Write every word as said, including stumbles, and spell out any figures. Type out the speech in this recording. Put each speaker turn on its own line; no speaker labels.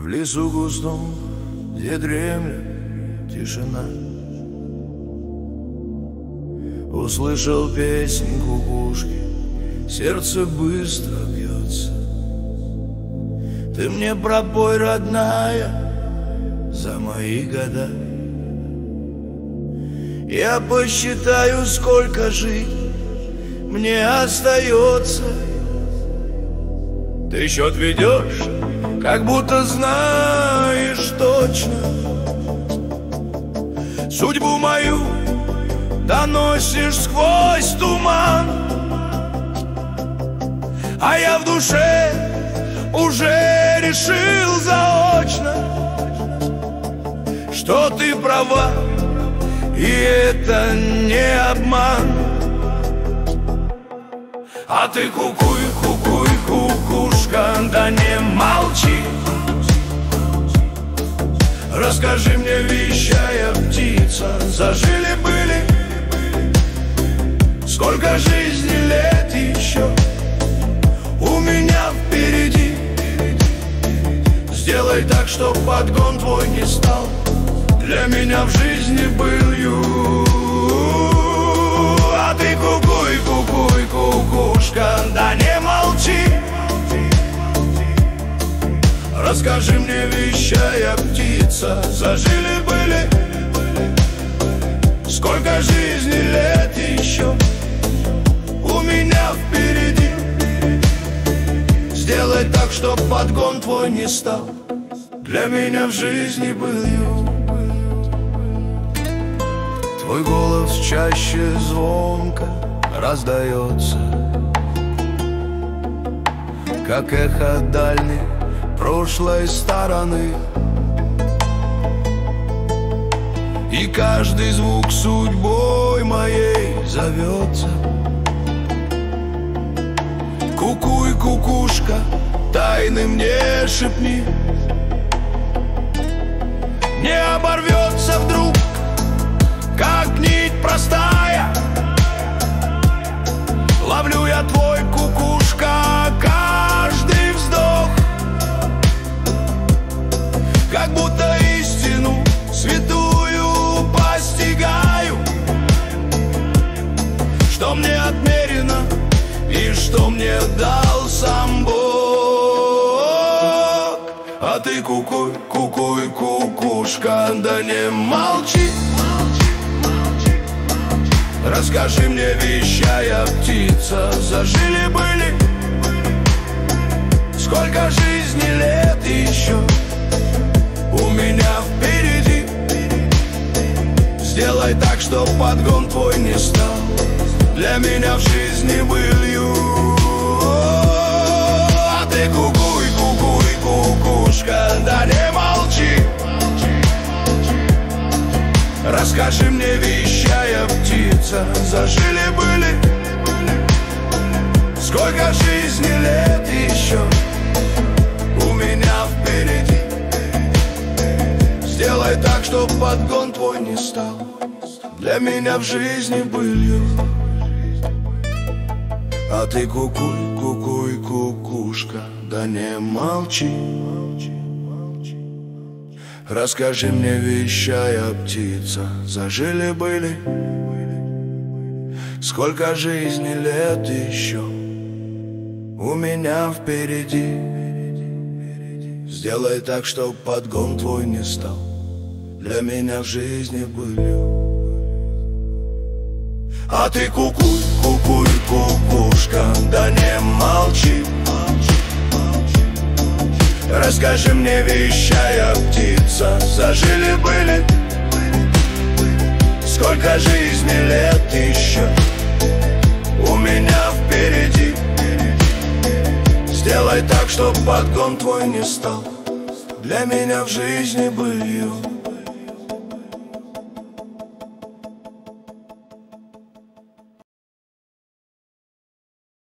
В лесу густом, где дремлет тишина, услышал песнь кукушки, сердце быстро бьется. Ты мне пропой, родная, за мои года. Я посчитаю, сколько жить мне остается. Ты счет ведешь, как будто знаешь точно. Судьбу мою доносишь сквозь туман, а я в душе уже решил заочно, что ты права, и это не обман. А ты кукуй, кукуй, кукушка, да не молчи. Расскажи мне, вещая птица, зажили-были, сколько жизни лет еще у меня впереди. Сделай так, чтоб подгон твой не стал для меня в жизни былью. А ты кукуй, кукуй, кукушка, да не молчи. Расскажи мне, вещая птица, зажили-были, сколько жизни лет еще у меня впереди. Сделай так, чтоб подгон твой не стал для меня в жизни былью. Твой голос чаще звонко раздается, как эхо дальней прошлой стороны. И каждый звук судьбой моей зовется. Кукуй, кукушка, тайны мне шепни. Не оборвется вдруг, как нить простая. Ловлю я твой, кукушка, каждый вздох, как будто истину святую постигаю, что мне отмерено и что мне дал сам Бог. А ты кукуй, кукуй, кукушка, да не молчи. Расскажи мне, вещая птица, зажили-были, сколько жизни лет еще у меня впереди. Сделай так, чтоб подгон твой не стал для меня в жизни былью. А ты кукуй, кукуй, кукушка, да не молчи. Расскажи мне, вещая птица, зажили-были, сколько жизни лет еще у меня впереди. Сделай так, чтоб подгон твой не стал для меня в жизни былью. А ты кукуй, кукуй, кукушка, да не молчи. Расскажи мне, вещая птица, зажили-были, сколько жизни лет еще у меня впереди. Сделай так, чтоб подгон твой не стал для меня в жизни былью. А ты кукуй, кукуй, кукушка, да не молчи. Расскажи мне, вещая птица, зажили-были, сколько жизни лет еще у меня впереди. Сделай так, чтоб подгон твой не стал для меня в жизни былью.